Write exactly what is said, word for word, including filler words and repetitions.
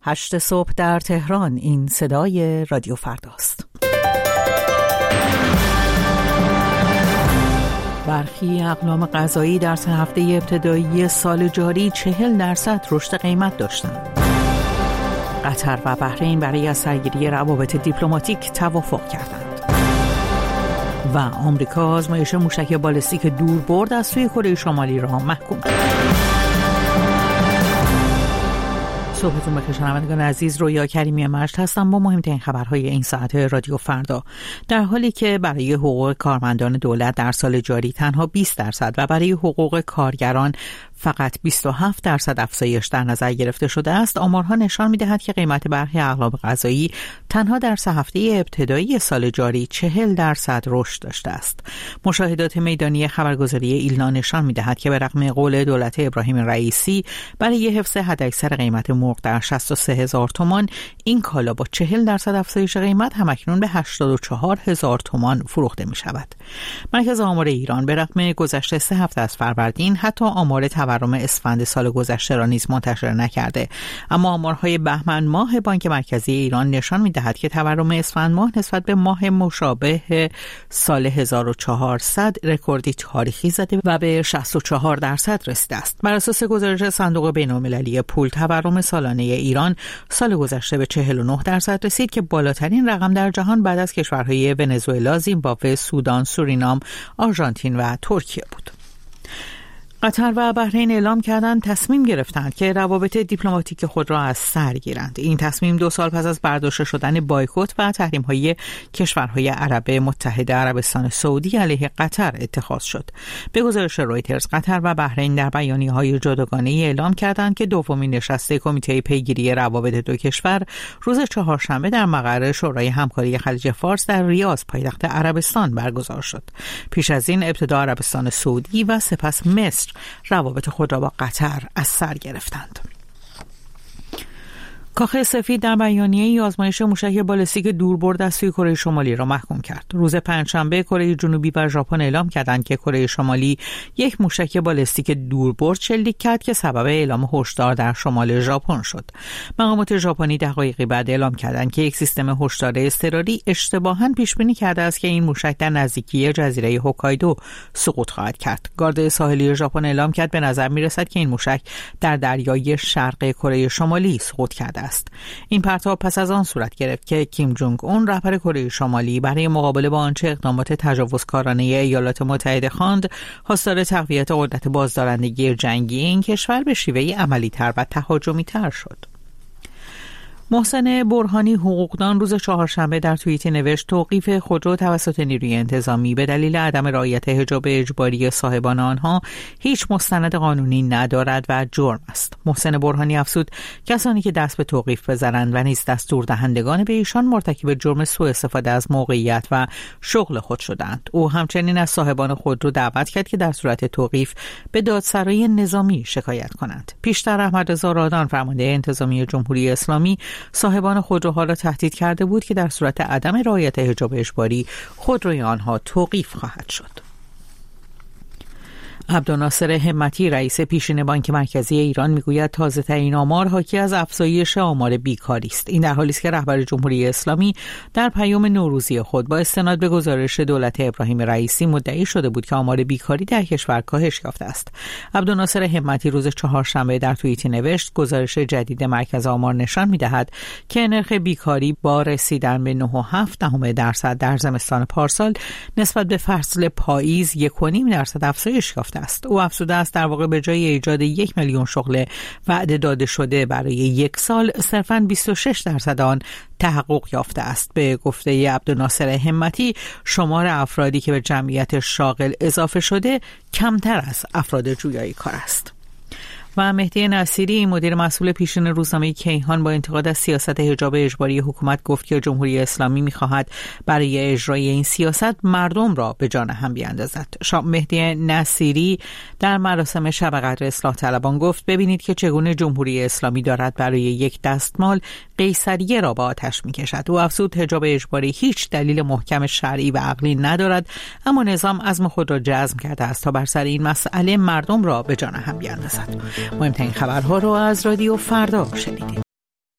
هشت صبح در تهران. این صدای رادیو فرداست. برخی اقلام غذایی در سه هفته ابتدایی سال جاری چهل درصد رشد قیمت داشتند. قطر و بحرین برای از سرگیری روابط دیپلماتیک توافق کردند. و آمریکا آزمایش موشک بالستیک دوربرد از سوی کره شمالی را محکوم کرد. صبحتون بخیر شنوندگان عزیز، رویا کریمی مجد هستم با مهمترین خبرهای این ساعت رادیو فردا. در حالی که برای حقوق کارمندان دولت در سال جاری تنها بیست درصد و برای حقوق کارگران فقط بیست و هفت درصد افزایش در نظر گرفته شده است، آمارها نشان می‌دهد که قیمت برخی اقلام غذایی تنها در سه هفته ابتدایی سال جاری چهل درصد رشد داشته است. مشاهدات میدانی خبرگزاری ایلنا نشان می‌دهد که به رغم قول دولت ابراهیم رئیسی برای حفظ حداکثر قیمت مرغ در شصت و سه هزار تومان، این کالا با چهل درصد افزایش قیمت همکنون به هشتاد و چهار هزار تومان فروخته می‌شود. مرکز آمار ایران به رغم گذشت سه هفته از فروردین حتی آمار تورم اسفند سال گذشته را نیز منتشر نکرده، اما آمارهای بهمن ماه بانک مرکزی ایران نشان می‌دهد که تورم اسفند ماه نسبت به ماه مشابه سال هزار و چهارصد رکوردی تاریخی زده و به شصت و چهار درصد رسیده است. بر اساس گزارش صندوق بین‌المللی پول، تورم سالانه ایران سال گذشته به چهل و نه درصد رسید که بالاترین رقم در جهان بعد از کشورهای ونزوئلا، زیمبابوه، سودان، سورینام، آرژانتین و ترکیه بود. قطر و بحرین اعلام کردند تصمیم گرفتند که روابط دیپلماتیک خود را از سر گیرند. این تصمیم دو سال پس از برداشته شدن بایکوت و تحریم‌های کشورهای عرب متحده عربستان سعودی علیه قطر اتخاذ شد. به گزارش رویترز، قطر و بحرین در بیانیه‌های جداگانه اعلام کردند که دومین نشست کمیته پیگیری روابط دو کشور روز چهارشنبه در مقر شورای همکاری خلیج فارس در ریاض، پایتخت عربستان برگزار شد. پیش از این ابتدا عربستان سعودی و سپس مصر روابط خود را با قطر از سر گرفتند. کاخ سفید در بیانیه‌ای آزمایش موشک بالستیک دوربرد از سوی کره شمالی را محکوم کرد. روز پنجشنبه کره جنوبی و ژاپن اعلام کردند که کره شمالی یک موشک بالستیک دوربرد شلیک کرد که سبب اعلام هشدار در شمال ژاپن شد. مقامات ژاپنی دقایقی بعد اعلام کردند که یک سیستم هشدار اضطراری اشتباهاً پیش بینی کرده است که این موشک در نزدیکی جزیره هوکایدو سقوط خواهد کرد. گارد ساحلی ژاپن اعلام کرد به نظر می‌رسد که این موشک در دریای شرق کره شمالی سقوط کرده است. این پرتاب پس از آن صورت گرفت که کیم جونگ اون رهبر کره شمالی برای مقابله با آنچه اقدامات تجاوزکارانه ایالات متحده خواند خواستار تقویت قدرت بازدارندگی جنگی این کشور به شیوهی عملی‌تر و تهاجمی‌تر شد. محسن برهانی حقوقدان روز چهارشنبه در توییتی نوشت توقیف خودرو توسط نیروی انتظامی به دلیل عدم رعایت حجاب اجباری صاحبان آنها هیچ مستند قانونی ندارد و جرم است. محسن برهانی افزود کسانی که دست به توقیف بزنند و نیز دستور دهندگان به ایشان مرتکب جرم سوء استفاده از موقعیت و شغل خود شدند. او همچنین از صاحبان خودرو دعوت کرد که در صورت توقیف به دادسرای نظامی شکایت کنند. پیشتر احمدرضا رادان فرمانده انتظامی جمهوری اسلامی صاحبان خودروها را تهدید کرده بود که در صورت عدم رعایت حجاب اجباری خودروی آنها توقیف خواهد شد. عبدالناصر همتی رئیس پیشین بانک مرکزی ایران میگوید تازه ترین آمار حاکی از افزایش آمار بیکاری است. این در حالی است که رهبر جمهوری اسلامی در پیام نوروزی خود با استناد به گزارش دولت ابراهیم رئیسی مدعی شده بود که آمار بیکاری در کشور کاهش یافته است. عبدالناصر همتی روز چهارشنبه در توییتی نوشت گزارش جدید مرکز آمار نشان میدهد که نرخ بیکاری با رسیدن به نه و هفت دهم درصد در زمستان پارسال نسبت به فصل پاییز یک و نیم درصد افزایش یافته است. او افزوده است در واقع به جای ایجاد یک میلیون شغل وعده داده شده برای یک سال صرفاً بیست و شش درصد آن تحقق یافته است. به گفته عبدالناصر همتی شمار افرادی که به جمعیت شاغل اضافه شده کمتر از افراد جویای کار است. و مهدی نصیری مدیر مسئول پیشین روزنامه کیهان با انتقاد از سیاست حجاب اجباری حکومت گفت که جمهوری اسلامی می‌خواهد برای اجرای این سیاست مردم را به جان هم بیاندازد. مهدی نصیری در مراسم شب قدر اصلاح طلبان گفت ببینید که چگونه جمهوری اسلامی دارد برای یک دستمال قیصریه را به آتش می‌کشد. او افزود حجاب اجباری هیچ دلیل محکم شرعی و عقلی ندارد، اما نظام عزم خود را جزم کرده است تا بر سر این مسئله مردم را به جان هم بیاندازد. مهمترین خبرها رو از رادیو فردا شنیدید.